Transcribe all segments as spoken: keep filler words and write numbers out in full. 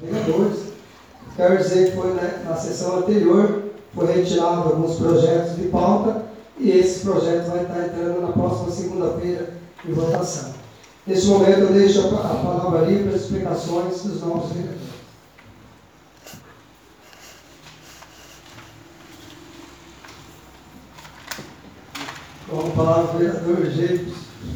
vereadores. Quero dizer que foi na, na sessão anterior, foi retirado alguns projetos de pauta e esse projeto vai estar entrando na próxima segunda-feira em votação. Nesse momento eu deixo a, a palavra ali para as explicações dos novos vereadores. Com a palavra, vereador James.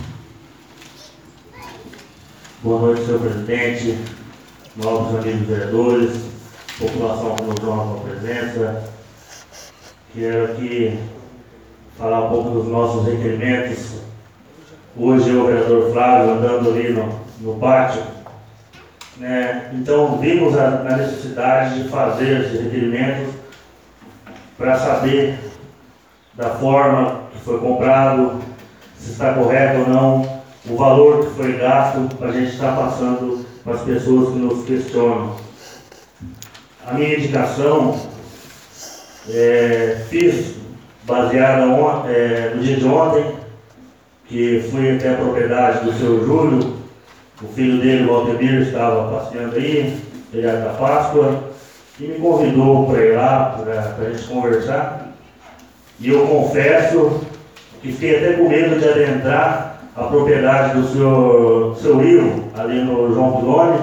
Boa noite, senhor presidente, novos amigos vereadores, população que nos honra com a presença. Quero aqui falar um pouco dos nossos requerimentos. Hoje eu, o vereador Flávio, andando ali no, no pátio, né? Então vimos a, a necessidade de fazer esses requerimentos para saber da forma que foi comprado, se está correto ou não, o valor que foi gasto, para a gente estar passando para as pessoas que nos questionam. A minha indicação, é, fiz baseada on, é, no dia de ontem, que fui até a propriedade do seu Júlio, o filho dele, o Valdemir, estava passeando aí, feriado da Páscoa, e me convidou para ir lá, para a gente conversar. E eu confesso que fiquei até com medo de adentrar a propriedade do senhor, seu Ivo, ali no João Piloni,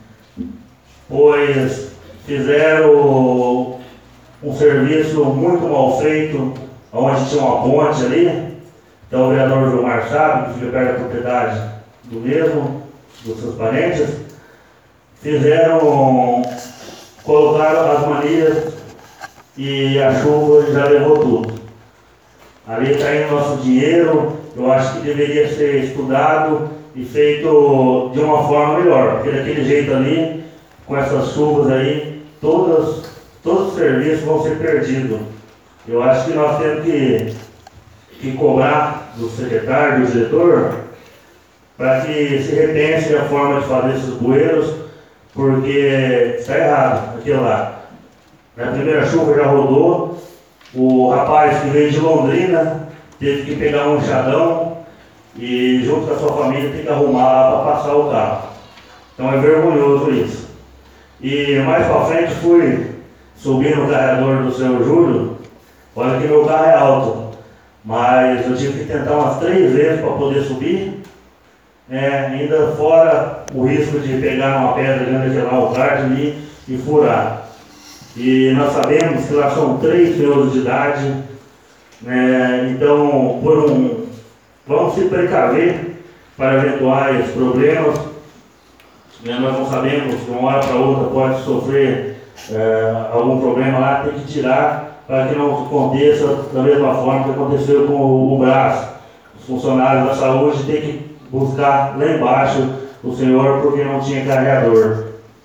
pois fizeram um serviço muito mal feito, onde tinha uma ponte ali. Então o vereador Gilmar sabe, que fica perto da propriedade do mesmo, dos seus parentes, fizeram, colocaram as manilhas e a chuva já levou tudo. Ali está indo nosso dinheiro, eu acho que deveria ser estudado e feito de uma forma melhor, porque daquele jeito ali, com essas chuvas aí, todas, todos os serviços vão ser perdidos. Eu acho que nós temos que, que cobrar do secretário, do diretor, para que se repense a forma de fazer esses bueiros, porque está errado aquilo lá. Na primeira chuva já rodou. O rapaz que veio de Londrina teve que pegar um enxadão e, junto com a sua família, tem que arrumar lá para passar o carro. Então é vergonhoso isso. E mais para frente fui subir no carregador do seu Júlio. Olha que meu carro é alto, mas eu tive que tentar umas três vezes para poder subir, né? Ainda fora o risco de pegar uma pedra grande lá, o kart ali e furar. E nós sabemos que lá são três senhores de idade, né? Então, por um, vamos se precaver para eventuais problemas, né? Nós não sabemos, de uma hora para outra pode sofrer é, algum problema lá, tem que tirar para que não aconteça da mesma forma que aconteceu com o, o braço. Os funcionários da saúde têm que buscar lá embaixo o senhor porque não tinha carregador.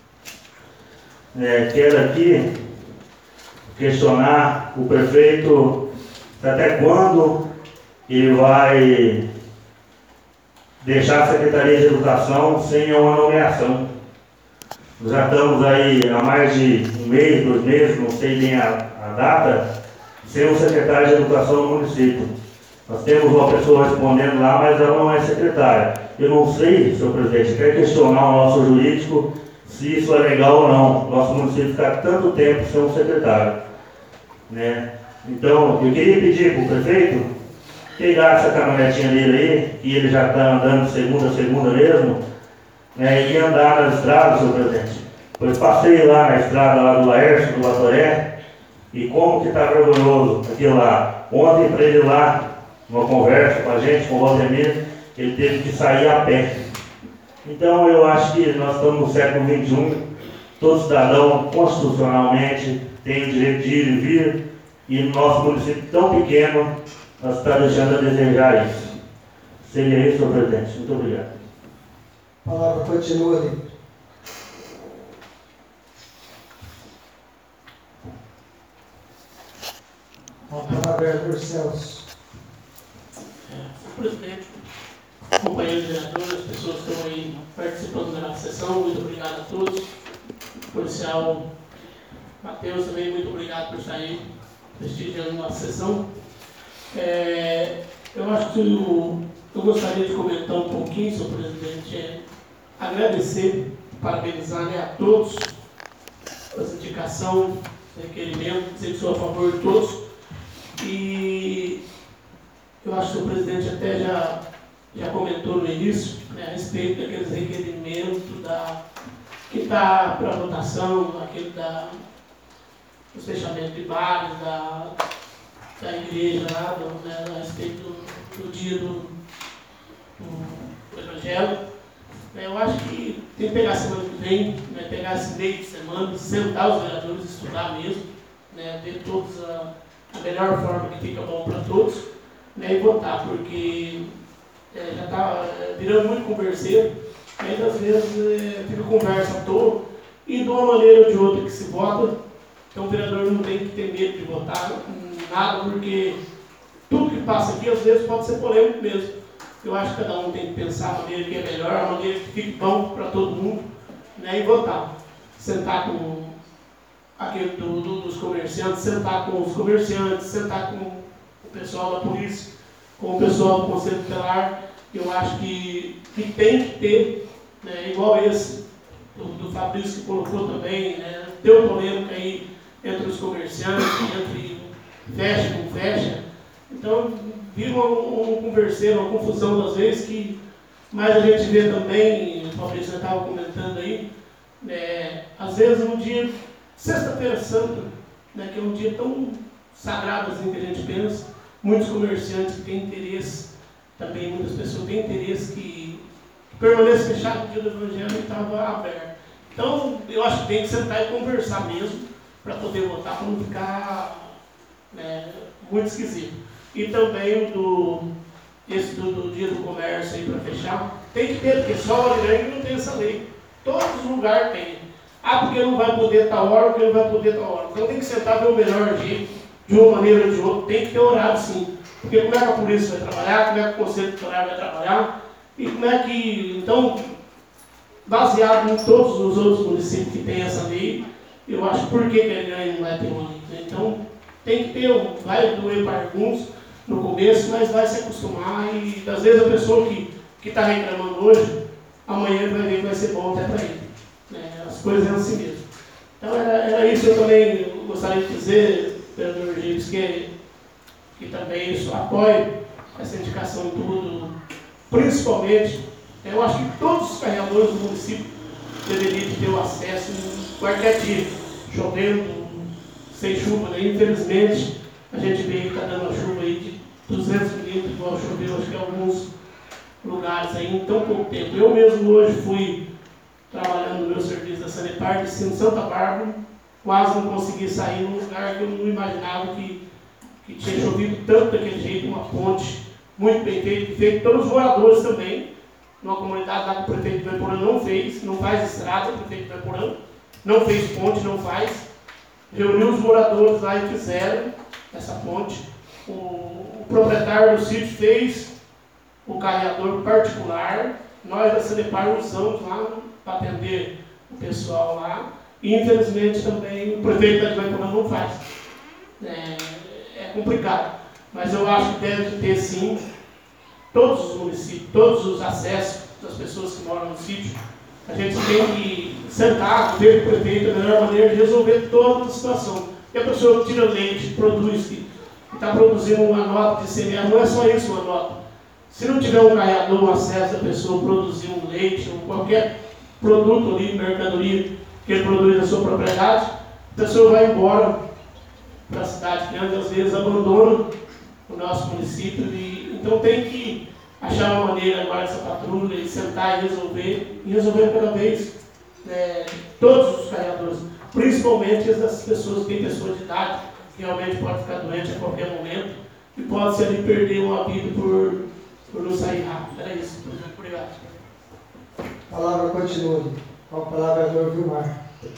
É, quero aqui questionar o prefeito até quando ele vai deixar a Secretaria de Educação sem uma nomeação. Já estamos aí há mais de um mês, dois meses, não sei nem a, a data, sem um secretário de Educação no município. Nós temos uma pessoa respondendo lá, mas ela não é secretária. Eu não sei, senhor presidente, quero questionar o nosso jurídico se isso é legal ou não, nosso município ficar tanto tempo sem um secretário, né? Então, eu queria pedir para o prefeito pegar essa caminhonetinha dele aí, que ele já está andando de segunda a segunda mesmo, né, e andar nas estradas, senhor presidente. Pois passei lá na estrada lá do Laércio, do Batoré, e como que está vergonhoso aquilo lá. Ontem, para ele lá, uma conversa com a gente, com o Valdemir, ele teve que sair a pé. Então, eu acho que nós estamos no século vinte e um, todo cidadão, constitucionalmente, tem o direito de ir e vir, e no nosso município tão pequeno, nós estamos deixando a desejar isso. Seria isso, senhor presidente. Muito obrigado. A palavra continua ali. A palavra é vereador Celso. Senhor presidente, companheiros vereadores, as pessoas que estão aí participando da sessão, muito obrigado a todos. Policial Matheus também, muito obrigado por estar aí prestigiando a sessão. É, eu acho que eu, eu gostaria de comentar um pouquinho, senhor presidente, é, agradecer, parabenizar, né, a todos indicação, esse requerimento, dizer que sou a favor de todos. E eu acho que o presidente até já, já comentou no início, né, a respeito daqueles requerimentos da, que está para votação, aquele da, dos fechamentos de bares, da, da igreja lá, do, né, a respeito do, do dia do, do, do Evangelho. Eu acho que tem que pegar a semana que vem, né, pegar esse meio de semana, sentar os vereadores, estudar mesmo, né, ver todos a, a melhor forma que fica bom para todos, né, e votar, porque é, já está é, virando muito converseiro, ainda às vezes é, fica conversa à toa, e de uma maneira ou de outra que se vota, então o vereador não tem que ter medo de votar nada, porque tudo que passa aqui às vezes pode ser polêmico mesmo. Eu acho que cada um tem que pensar a maneira que é melhor, a maneira que fique bom para todo mundo, né, e votar. Sentar com aquele do, do, dos comerciantes, sentar com os comerciantes, sentar com o pessoal da polícia, com o pessoal do Conselho Tutelar. Eu acho que, que tem que ter, né, igual esse do, do Fabrício que colocou também, né, deu polêmica aí entre os comerciantes, entre fecha com fecha. Então, vira um, um converseiro, uma confusão às vezes, que mais a gente vê também, o Fabrício estava comentando aí, né, às vezes um dia, sexta-feira santa, né, que é um dia tão sagrado assim que a gente pensa, muitos comerciantes que têm interesse, também muitas pessoas têm interesse que, que permaneça fechado o dia do Evangelho e estava aberto. Então, eu acho que tem que sentar e conversar mesmo, para poder votar, para não ficar, né, muito esquisito. E também o do, esse do, do dia do comércio aí para fechar, tem que ter, porque só o Irã não tem essa lei. Todos os lugares tem. Ah, porque não vai poder tal hora, porque não vai poder tal hora. Então tem que sentar e ver o melhor jeito, de uma maneira ou de outra, tem que ter horário sim. Porque como é que a polícia vai trabalhar, como é que o Conselho Tutelar vai trabalhar, e como é que, então, baseado em todos os outros municípios que tem essa lei, eu acho por que ele não vai ter uma lei. Então, tem que ter, um, vai doer para alguns no começo, mas vai se acostumar e, às vezes, a pessoa que está reclamando hoje, amanhã vai ver que vai ser bom até para ele. Né? As coisas são assim mesmo. Então, era, era isso que eu também gostaria de dizer, vereador Gilles, que, que também isso apoia essa indicação em tudo, principalmente, eu acho que todos os carregadores do município deveriam ter o acesso em qualquer dia, chovendo, sem chuva, né? Infelizmente, a gente vê que está dando uma chuva aí de duzentos milímetros, igual choveu, acho que em alguns lugares aí, em tão pouco tempo. Eu mesmo hoje fui trabalhando no meu serviço da Sanepar, desci em Santa Bárbara, quase não consegui sair num lugar que eu não imaginava que, que tinha chovido tanto daquele jeito, uma ponte muito bem feita, feita pelos moradores também, numa comunidade lá que o prefeito de Voiporã não fez, não faz estrada, o prefeito de Voiporã não fez ponte, não faz. Reuniu os moradores lá e fizeram essa ponte. O, o proprietário do sítio fez o carregador particular. Nós da Sanepar usamos lá para atender o pessoal lá. E infelizmente também o prefeito da Voiporã não faz. É, é complicado. Mas eu acho que deve ter sim todos os municípios, todos os acessos das pessoas que moram no sítio. A gente tem que sentar, ver com o prefeito a melhor maneira de resolver toda a situação. E a pessoa que tira leite, produz, que está produzindo uma nota de C M S, não é só isso uma nota. Se não tiver um carregador, um acesso da pessoa produzir um leite ou qualquer produto ali, mercadoria que ele produz na sua propriedade, a pessoa vai embora para a cidade grande, às vezes abandona o nosso município. E, então tem que achar uma maneira agora essa patrulha e sentar e resolver, e resolver cada vez é, todos os carregadores, principalmente essas pessoas que têm pessoas de idade, que realmente pode ficar doente a qualquer momento e pode se ali perder uma vida por, por não sair rápido. Era isso, obrigado. A palavra continua. Com a palavra, vereador Vilmar.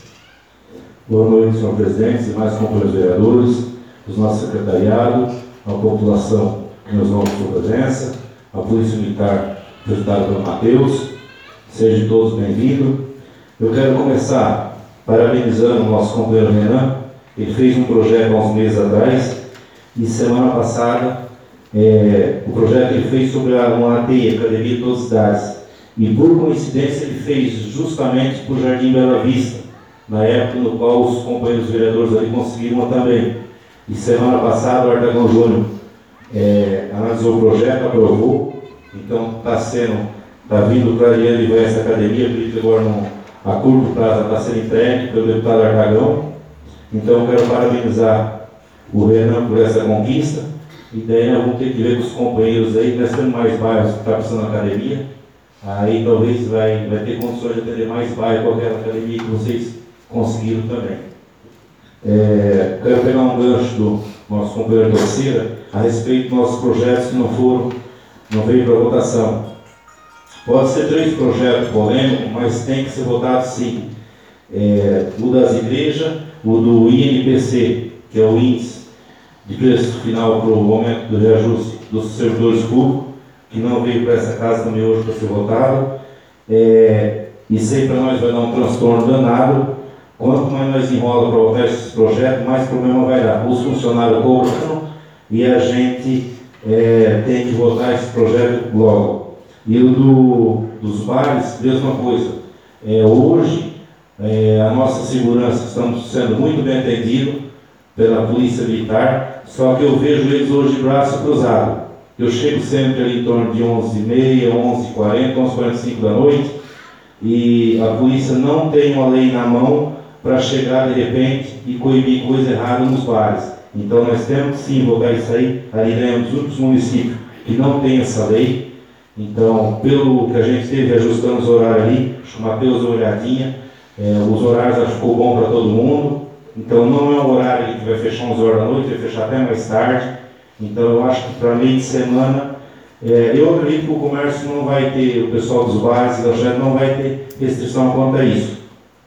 Boa noite, senhor presidente, e mais companheiros vereadores, os nossos secretariados, a população que nos honra com sua presença, a Polícia Militar, representada pelo Matheus, sejam todos bem-vindos. Eu quero começar parabenizando o nosso companheiro Renan. Ele fez um projeto há uns meses atrás, e semana passada, é, o projeto que ele fez sobre a, uma A T I, Academia de Todas as Cidades, e por coincidência ele fez justamente para o Jardim Bela Vista, na época no qual os companheiros vereadores ali conseguiram também. E semana passada o Artagão Júnior é, analisou o projeto, aprovou, então está sendo, está vindo para ali essa academia, acredito que agora no, a curto prazo está sendo entregue pelo deputado Artagão. Então eu quero parabenizar o Renan por essa conquista, e daí nós vamos ter que ver com os companheiros aí, nós temos mais bairros que estão precisando da academia, aí talvez vai, vai ter condições de atender mais bairros com aquela academia que vocês conseguiram também. É, quero pegar um gancho do nosso companheiro Torcida a respeito dos nossos projetos que não foram, não veio para votação. Pode ser três projetos polêmicos, mas tem que ser votado sim. É, o das igrejas, o do I N P C, que é o índice de preço final para o aumento do reajuste dos servidores públicos, que não veio para essa casa também hoje para ser votado. É, isso aí para nós vai dar um transtorno danado. Quanto mais nós enrola para votar esses projetos, mais problema vai dar. Os funcionários cobram e a gente é, tem que votar esse projeto logo. E o do, dos bares, mesma coisa. É, hoje, é, a nossa segurança, estamos sendo muito bem atendidos pela Polícia Militar, só que eu vejo eles hoje de braço cruzado. Eu chego sempre ali em torno de onze e meia, onze e quarenta, onze e quarenta e cinco da noite, e a polícia não tem uma lei na mão para chegar de repente e coibir coisa errada nos bares. Então nós temos que sim invocar isso aí. Ali é um dos únicos municípios que não tem essa lei. Então, pelo que a gente teve ajustando os horários ali, o Matheus deu uma olhadinha, é, os horários acho que ficou bom para todo mundo. Então não é um horário que vai fechar onze horas da noite, vai fechar até mais tarde. Então eu acho que para meio de semana, é, eu acredito que o comércio não vai ter, o pessoal dos bares, da gente não vai ter restrição quanto a isso.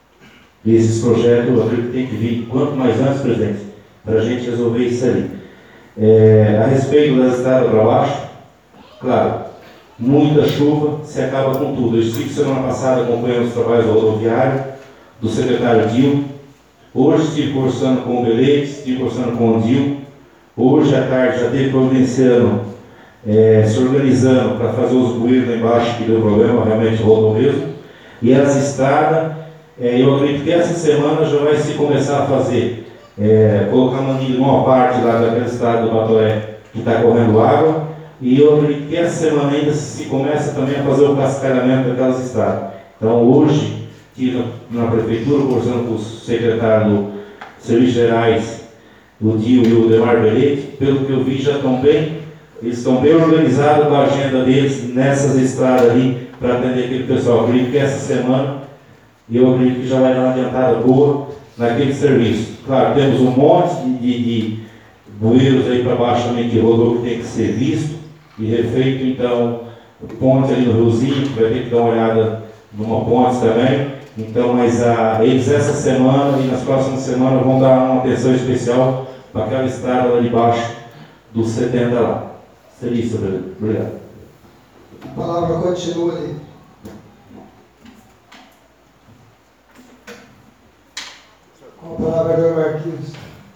Esses projetos, eu acredito que tem que vir quanto mais antes, presidente, para a gente resolver isso ali. É, a respeito das estradas para baixo, claro, muita chuva, se acaba com tudo. Eu estive semana passada acompanhando os trabalhos do rodoviário, do secretário Dil. Hoje estive conversando com o Belete, estive conversando com o Dil. Hoje à tarde já esteve providenciando, é, se organizando para fazer os bueiros lá embaixo, que deu problema, realmente rodou mesmo. E as estradas, É, eu acredito que essa semana já vai se começar a fazer, é, colocar manilha em uma parte lá daquela estrada do Batoré que está correndo água, e eu acredito que essa semana ainda se começa também a fazer o cascalhamento daquelas estradas. Então hoje, aqui na, na prefeitura, conversando com os secretários do Serviços Gerais, o Dio e o Demar Belete, pelo que eu vi já estão bem, eles estão bem organizados com a agenda deles nessas estradas ali, para atender aquele pessoal. Eu acredito que essa semana, e eu acredito que já vai dar uma adiantada boa naquele serviço. Claro, temos um monte de, de, de bueiros aí para baixo também que rodou, que tem que ser visto e refeito. Então, ponte ali no Riozinho, vai ter que dar uma olhada numa ponte também. Então, mas a, eles essa semana e nas próximas semanas vão dar uma atenção especial para aquela estrada lá de baixo dos setenta lá. Seria isso, obrigado. A palavra continua ali. Com a palavra do Marquinhos.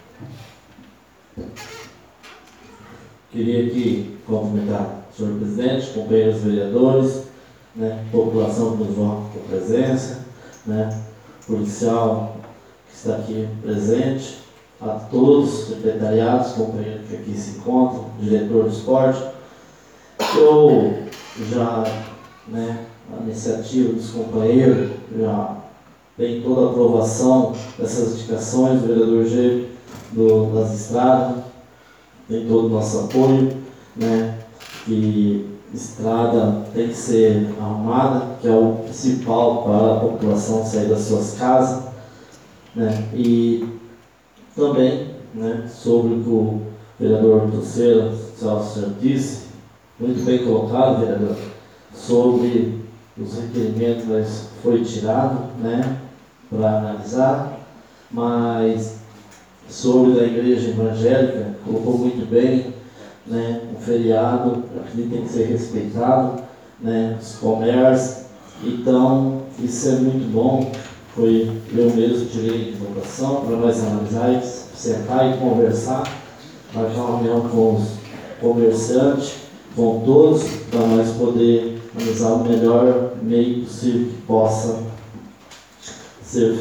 Queria aqui cumprimentar o senhor presidente, companheiros vereadores, né, população que nos honra com a presença, né, policial que está aqui presente, a todos os secretariados, companheiros que aqui se encontram, diretor do esporte. Eu já, né, a iniciativa dos companheiros, já tem toda a aprovação dessas indicações do vereador G do, das estradas, tem todo o nosso apoio, né, que estrada tem que ser arrumada, que é o principal para a população sair das suas casas, né, e também, né, sobre o que o vereador Toceira, o senhor disse, muito bem colocado, vereador, sobre os requerimentos, mas foi tirado, né, para analisar, mas sobre a igreja evangélica, colocou muito bem, né, um feriado, aqui tem que ser respeitado, né, os comércios, então isso é muito bom, foi eu mesmo tirei de votação para nós analisar, sentar e conversar, marcar uma reunião com os comerciantes, com todos, para nós poder analisar o melhor meio possível que possa ser feito.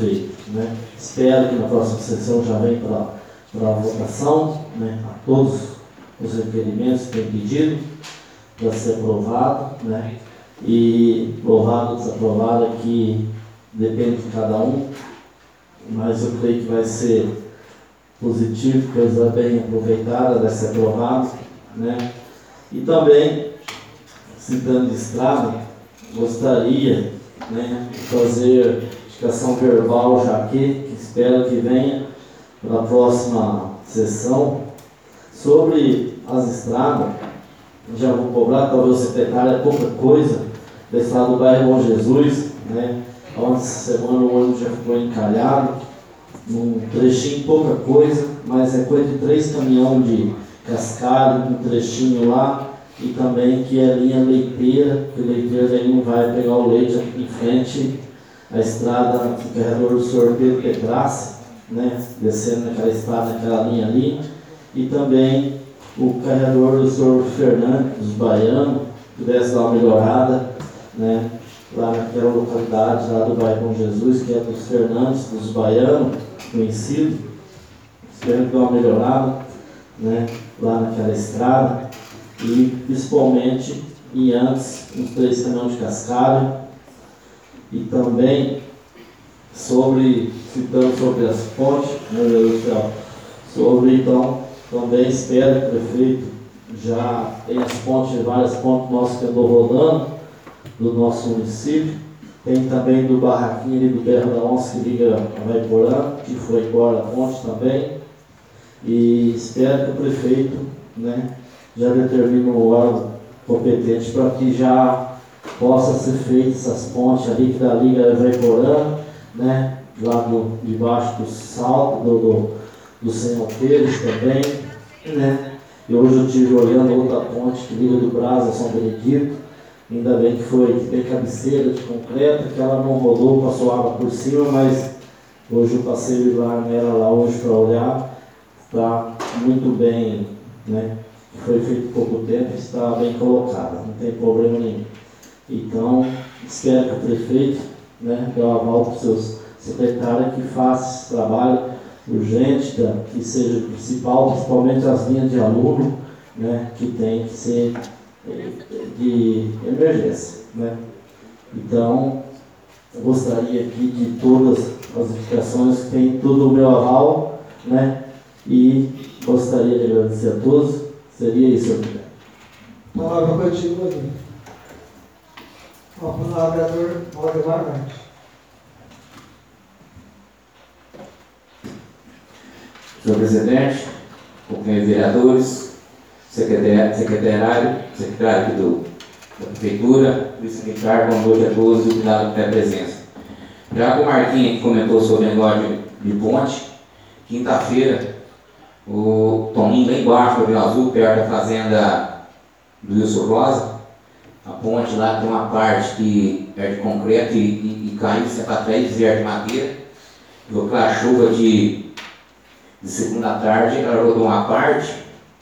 né? Espero que na próxima sessão já venha para a votação, né? A todos os requerimentos que têm pedido para ser aprovado, né? E aprovado ou desaprovado aqui depende de cada um, mas eu creio que vai ser positivo, coisa bem aproveitada, vai ser aprovado, né? E também, citando de estrada, gostaria, né, de fazer indicação verbal já aqui, que espero que venha para a próxima sessão, sobre as estradas. Já vou cobrar, talvez o secretário, é pouca coisa, da estrada do bairro Bom Jesus, né? Ontem, essa semana, o ônibus já ficou encalhado, num trechinho, pouca coisa, mas é coisa de três caminhões de cascalho, um trechinho lá, e também que é a linha leiteira, que o leiteiro aí não vai pegar o leite aqui em frente à estrada do carregador do senhor Pedro Petrassi, né? Descendo naquela estrada, naquela linha ali, e também o carregador do senhor Fernando dos Baianos, que pudesse dar uma melhorada, né? Lá naquela localidade lá do bairro Bom Jesus, que é dos Fernandes dos Baianos, conhecido. Espero que dê uma melhorada, né? Lá naquela estrada, e principalmente e antes os três caminhões de cascalho, e também sobre, citando sobre as pontes, meu Deus do céu, sobre então, também espero que o prefeito já tem as pontes, várias pontes nossas que andou rodando do nosso município. Tem também do Barraquinho ali do Berro da Onça, que liga a Vaiporã, que foi embora a ponte também. E espero que o prefeito, né, já determine o órgão competente para que já possa ser feitas essas pontes ali, que da liga a Vaiporã, né, lá do, debaixo do salto, do, do, do Senhor Pires também, né. E hoje eu estive olhando outra ponte que liga do Brás a São Benedito. Ainda bem que foi que tem cabeceira de concreto, que ela não rodou, passou água por cima, mas hoje eu passei lá nela lá hoje para olhar, está muito bem, né? Foi feito pouco tempo, está bem colocada, não tem problema nenhum. Então, espero que o prefeito, né, dê uma aval para os seus secretários que faça esse trabalho urgente, da, que seja o principal, principalmente as linhas de aluno, né, que tem que ser de emergência, né? Então, eu gostaria aqui de todas as indicações que tem tudo o meu aval, né? E gostaria de agradecer a todos. Seria isso, obrigado. A palavra continua aqui. A palavra vereador Valdemar Marques. Senhor presidente, companheiros vereadores, secretário, secretário, secretário aqui do, da prefeitura, vice-militar, boa noite a todos e obrigado pela presença. Já que o Marquinhos aqui comentou sobre o negócio de ponte, quinta-feira, o Toninho lá embaixo, do Rio Azul, perto da fazenda do Wilson Rosa, a ponte lá tem uma parte que é de concreto e, e, e caiu, você para trás, desviar de madeira, com aquela chuva de, de segunda tarde, ela rodou uma parte,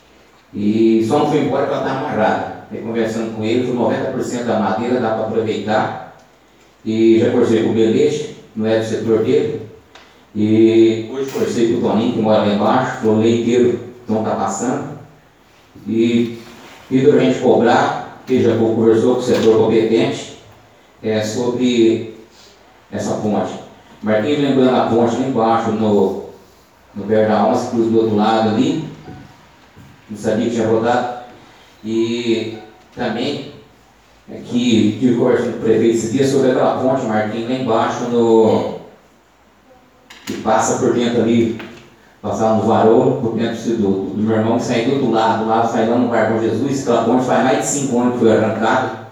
e só não foi embora porque ela estava amarrada. Aí, conversando com ele, noventa por cento da madeira dá para aproveitar. E já conversei com o Belete, não é do setor dele. E hoje conversei com o Toninho, que mora lá embaixo, o leiteiro não está passando. E pediu a gente cobrar, que já conversou com o setor competente, é, sobre essa ponte. Marquinhos lembrando a ponte lá embaixo, no, no Berro da Onça, cruz do outro lado ali. Não sabia que tinha rodado. E também aqui tive conversa com o prefeito esse dia sobre aquela ponte, Marquinhos, lá embaixo, no, que passa por dentro ali, passava no Varolo, por dentro do, do, do meu irmão, que saiu do outro lado, do lado sai lá no bairro Bom Jesus. Aquela ponte faz mais de cinco anos que foi arrancada.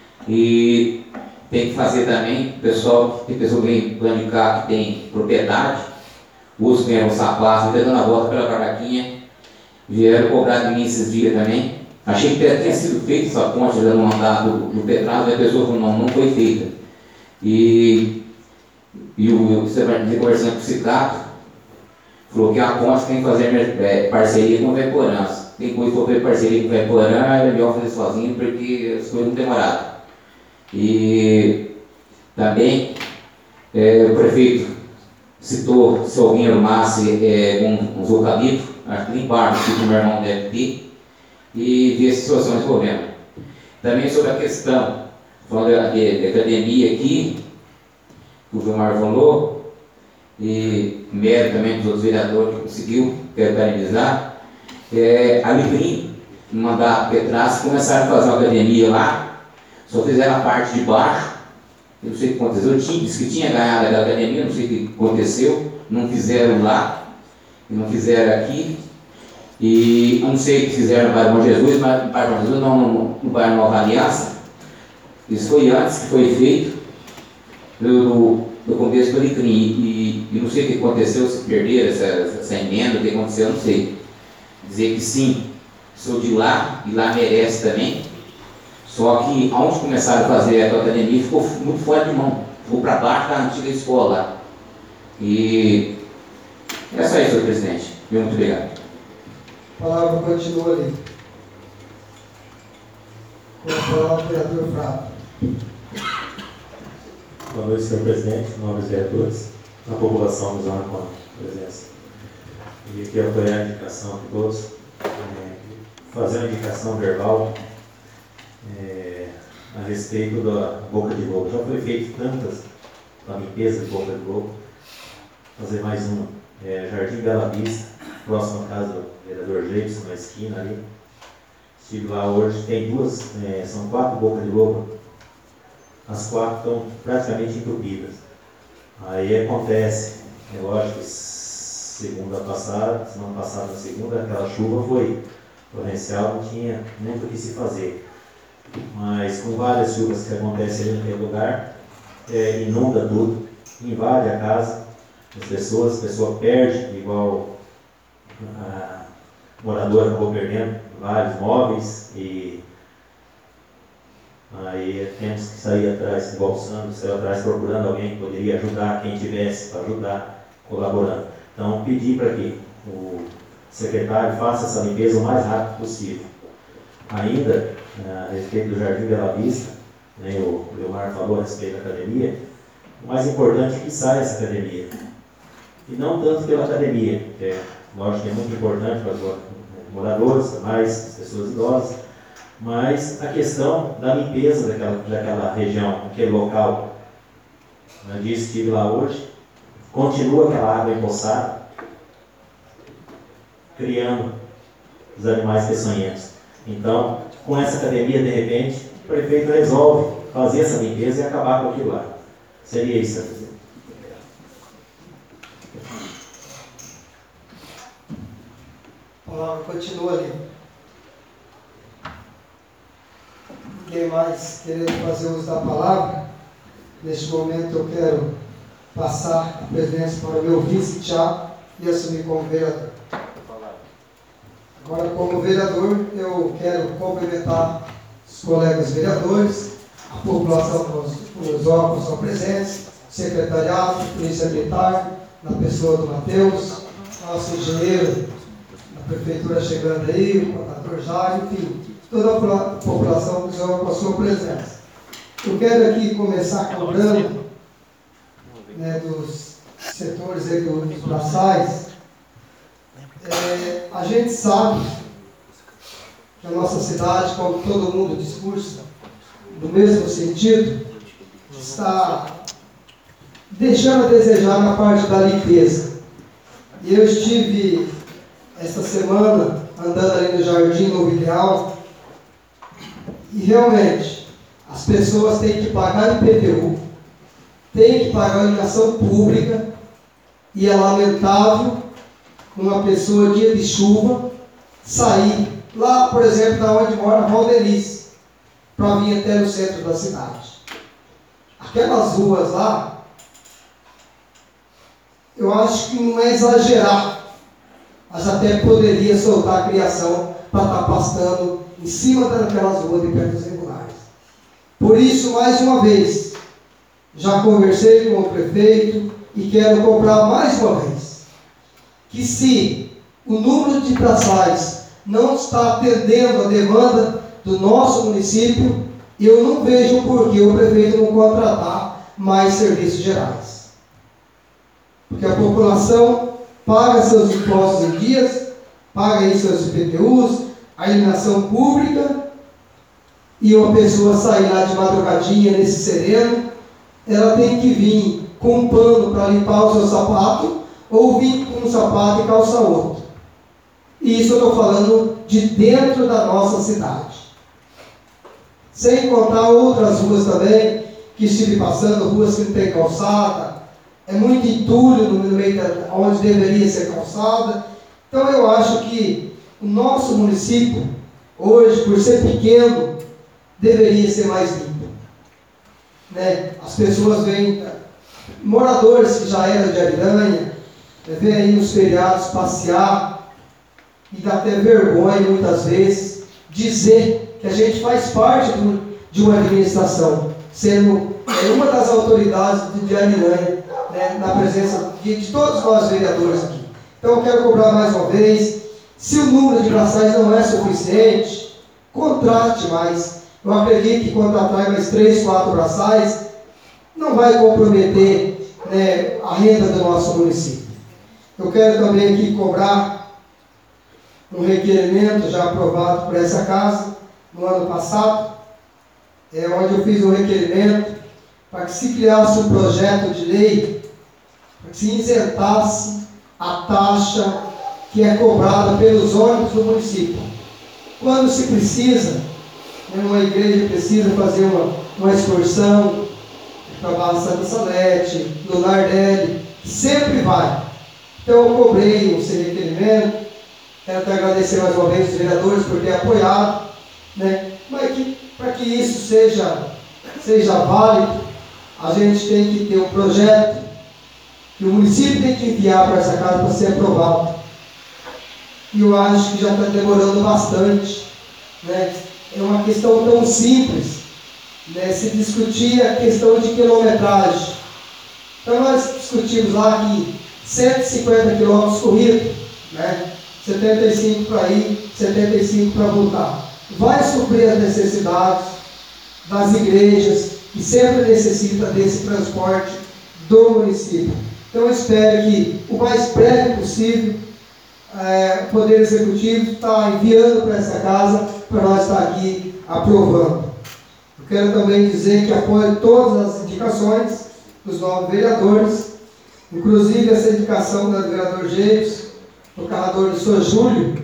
E tem que fazer também, pessoal, tem pessoa que vem plano de carro que tem propriedade, usa que um sapato, até dando a volta pela barraquinha. Vieram cobrar de mim esses dias também. Achei que tinha sido feita essa ponte já no mandado do Petrado, e a pessoa falou, não, não foi feita. E, e o, você vai dizer, conversando com o Cicato, falou que a ponte tem que fazer é, parceria com o Vaiporã. Tem coisa que for fazer parceria com o Vaiporã, é melhor fazer sozinho, porque as coisas não demoraram. E também, é, o prefeito citou se alguém arrumasse é, um, uns eucaliptos, acho que limpar, que o meu irmão deve ter, e ver se situações problema. Também sobre a questão, falando de, de academia aqui, que o Gilmar falou, e mérito também dos outros vereadores que conseguiu, quero parabenizar, é, a Livrinho, no mandato Petraz, começaram a fazer uma academia lá, só fizeram a parte de baixo, eu não sei o que aconteceu, eu tinha, disse que tinha ganhado aquela academia, não sei o que aconteceu, não fizeram lá, e não fizeram aqui, e eu não sei o que fizeram no bairro Bom Jesus, mas no bairro Bom Jesus, não, no, no bairro Nova Aliança, isso foi antes que foi feito, no, no começo do Alecrim, e, e não sei o que aconteceu, se perderam essa, essa emenda, o que aconteceu, eu não sei. Dizer que sim, sou de lá, e lá merece também, só que onde começaram a fazer a academia ficou muito fora de mão, ficou para baixo da antiga escola lá. E é só isso, senhor presidente. Muito obrigado. A palavra continua ali. Com a palavra, vereador Frávio. Boa noite, senhor presidente, nobres vereadores, a população nos honra com a presença. E aqui apoiar a indicação de todos, é, fazer uma indicação verbal é, a respeito da boca de lobo. Já foi feito tantas para limpeza de boca de lobo, fazer mais uma. É, Jardim Bela Vista, próximo à casa do vereador Gleibson, na esquina ali. Estive lá hoje, tem duas, é, são quatro bocas de lobo. As quatro estão praticamente entupidas. Aí acontece, é lógico que segunda passada, semana passada, na segunda, aquela chuva foi torrencial, não tinha muito o que se fazer. Mas com várias chuvas que acontecem ali naquele lugar, é, inunda tudo, invade a casa das pessoas, a pessoa perde, igual a moradora acabou perdendo vários móveis, e aí temos que sair atrás, embolsando, sair atrás procurando alguém que poderia ajudar, quem tivesse para ajudar, colaborando. Então, pedir para que o secretário faça essa limpeza o mais rápido possível. Ainda, a respeito do Jardim Bela Vista, né, o Leomar falou a respeito da academia, o mais importante é que saia essa academia. E não tanto pela academia, que é, lógico que é muito importante para os moradores, mais as pessoas idosas, mas a questão da limpeza daquela, daquela região, daquele local. Eu disse, estive lá hoje, continua aquela água empoçada, criando os animais peçonhentos. Então, com essa academia, de repente, o prefeito resolve fazer essa limpeza e acabar com aquilo lá. Seria isso, senhor presidente. A palavra continua ali. Ninguém mais querendo fazer uso da palavra? Neste momento eu quero passar a presidência para o meu vice, Tiago, e assumir como vereador. Agora, como vereador, eu quero cumprimentar os colegas vereadores, a população que nos órgãos são presentes, o secretariado, Polícia Militar, na pessoa do Matheus, nosso engenheiro da prefeitura chegando aí, o contador Jair, enfim, toda a população que nos órgãos com a sua presença. Eu quero aqui começar cobrando, né, dos setores aí dos braçais. É, a gente sabe que a nossa cidade, como todo mundo discursa, no mesmo sentido, está deixando a desejar na parte da limpeza. E eu estive esta semana andando ali no Jardim Novo Ideal, e realmente as pessoas têm que pagar I P T U, têm que pagar iluminação pública, e é lamentável uma pessoa, dia de chuva, sair lá, por exemplo, da onde mora Valdelice, para vir até no centro da cidade. Aquelas ruas lá, eu acho que não é exagerar, mas até poderia soltar a criação para estar pastando em cima daquelas ruas de perto regulares. Por isso, mais uma vez, já conversei com o prefeito e quero cobrar mais uma vez, que se o número de braçais não está atendendo a demanda do nosso município, eu não vejo por que o prefeito não contratar mais serviços gerais. porque a população paga seus impostos em dias, paga aí seus I P T Us, a iluminação pública, e uma pessoa sair lá de madrugadinha nesse sereno, ela tem que vir com um pano para limpar o seu sapato, ou vir com um sapato e calçar outro. E isso eu estou falando de dentro da nossa cidade. Sem contar outras ruas também, que estive passando, ruas que não tem calçada, é muito entulho no meio da, onde deveria ser calçada. Então eu acho que o nosso município, hoje, por ser pequeno, deveria ser mais limpo. Né? As pessoas vêm, moradores que já eram de Ariranha, vêm aí nos feriados passear, e dá até vergonha muitas vezes dizer que a gente faz parte do, de uma administração, sendo é, uma das autoridades de, de Ariranha, né, na presença de, de todos nós vereadores aqui. Então eu quero cobrar mais uma vez, se o número de braçais não é suficiente, contrate mais. Eu acredito que contratar mais três, quatro braçais não vai comprometer, né, a renda do nosso município. Eu quero também aqui cobrar um requerimento já aprovado por essa casa no ano passado, é, onde eu fiz um requerimento para que se criasse um projeto de lei para que se isentasse a taxa que é cobrada pelos ônibus do município. Quando se precisa, né, uma igreja precisa fazer uma, uma excursão para a Barra Santa Salete, do Nardelli, sempre vai. Então eu cobrei esse requerimento. Quero até agradecer mais uma vez os vereadores por ter apoiado, né? Mas que, para que isso seja, seja válido, a gente tem que ter um projeto que o município tem que enviar para essa casa para ser aprovado. E eu acho que já está demorando bastante, né? É uma questão tão simples, né? Se discutir a questão de quilometragem. Então nós discutimos lá que cento e cinquenta quilômetros corridos, né? setenta e cinco para ir, setenta e cinco para voltar. Vai suprir as necessidades das igrejas, que sempre necessita desse transporte do município. Então eu espero que o mais breve possível, é, o Poder Executivo está enviando para essa casa, para nós estar aqui aprovando. Eu quero também dizer que apoio todas as indicações dos novos vereadores, inclusive essa indicação do vereador James, o carrador do senhor Júlio,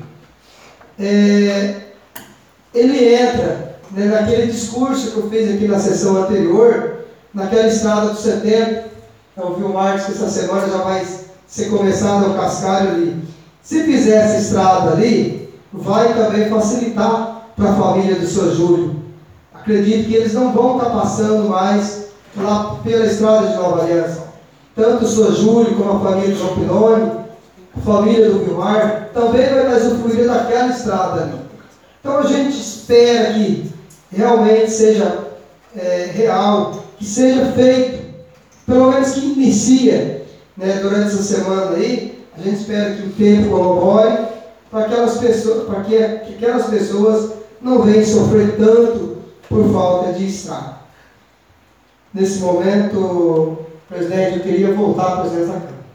é, ele entra, né, naquele discurso que eu fiz aqui na sessão anterior, naquela estrada do setembro. Então, o Vilmar disse que essa semana já vai ser começado o cascalho ali. Se fizer essa estrada ali, vai também facilitar para a família do senhor Júlio. Acredito que eles não vão estar passando mais lá pela estrada de Nova Aliança. Tanto o senhor Júlio como a família do João Piloni, a família do Vilmar, também vai mais usufruir daquela estrada ali. Então a gente espera que realmente seja é, real, que seja feito, pelo menos que inicia, né, durante essa semana aí. A gente espera que o tempo colabore para aquelas pessoas, para que, que aquelas pessoas não venham sofrer tanto por falta de estrada. Nesse momento, presidente, eu queria voltar à presidência da Câmara.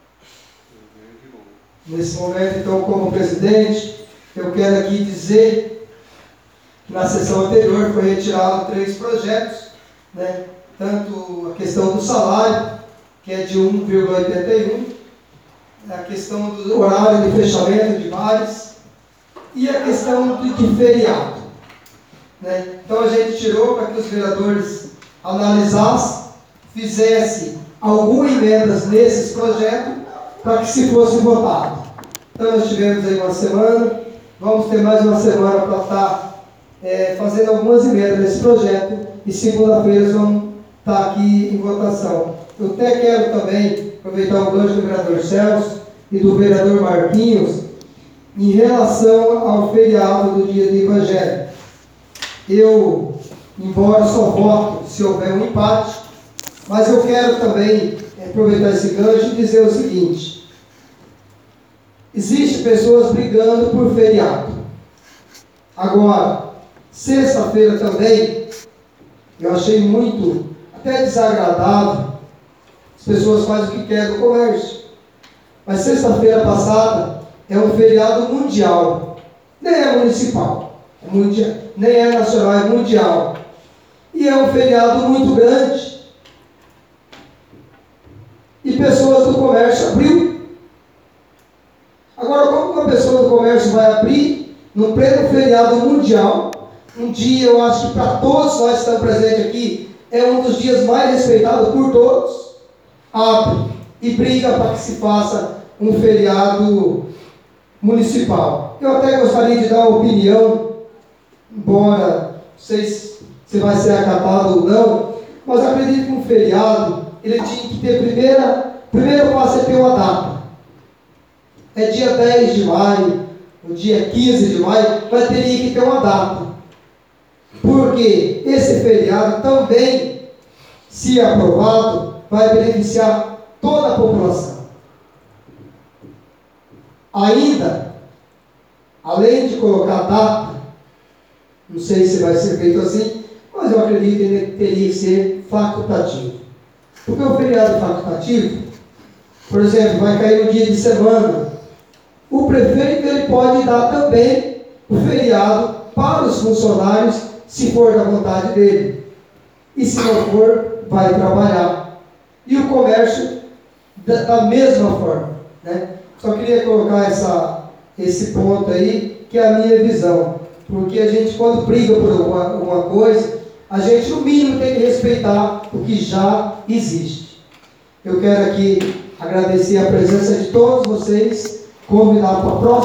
Nesse momento, então, como presidente, eu quero aqui dizer que na sessão anterior foi retirado três projetos, né? Tanto a questão do salário, que é de um vírgula oitenta e um, a questão do horário de fechamento de bares e a questão de, de feriado. Né? Então a gente tirou para que os vereadores analisassem, fizessem algumas emendas nesses projetos, para que se fosse votado. Então nós tivemos aí uma semana, vamos ter mais uma semana para estar é, fazendo algumas emendas nesse projeto, e segunda-feira vamos estar aqui em votação. Eu até quero também aproveitar o gancho do vereador Celso e do vereador Marquinhos em relação ao feriado do dia do Evangelho. Eu, embora só voto se houver um empate, mas eu quero também aproveitar esse gancho e dizer o seguinte: existem pessoas brigando por feriado. Agora, sexta-feira também, eu achei muito, até desagradável, As pessoas fazem o que querem no comércio. Mas sexta-feira passada é um feriado mundial. Nem é municipal, é mundial. Nem é nacional, é mundial. E é um feriado muito grande. E pessoas do comércio abriu. Agora, como uma pessoa do comércio vai abrir no pleno feriado mundial, um dia, eu acho que para todos nós que estamos presentes aqui, é um dos dias mais respeitados por todos, abre e briga para que se faça um feriado municipal. Eu até gostaria de dar uma opinião, embora não sei se vai ser acatado ou não, mas eu acredito que um feriado, ele tinha que ter primeira, primeiro passo é ter uma data. É dia dez de maio, no dia quinze de maio, mas teria que ter uma data. Porque esse feriado também, se aprovado, vai beneficiar toda a população. Ainda, além de colocar data, não sei se vai ser feito assim, mas eu acredito que teria que ser facultativo. Porque o feriado facultativo, por exemplo, vai cair no dia de semana, o prefeito ele pode dar também o feriado para os funcionários, se for da vontade dele. E se não for, vai trabalhar. E o comércio, da, da mesma forma. Né? Só queria colocar essa, esse ponto aí, que é a minha visão. Porque a gente, quando briga por alguma, alguma coisa, a gente, no mínimo, tem que respeitar o que já existe. Eu quero aqui agradecer a presença de todos vocês, convidar para a próxima.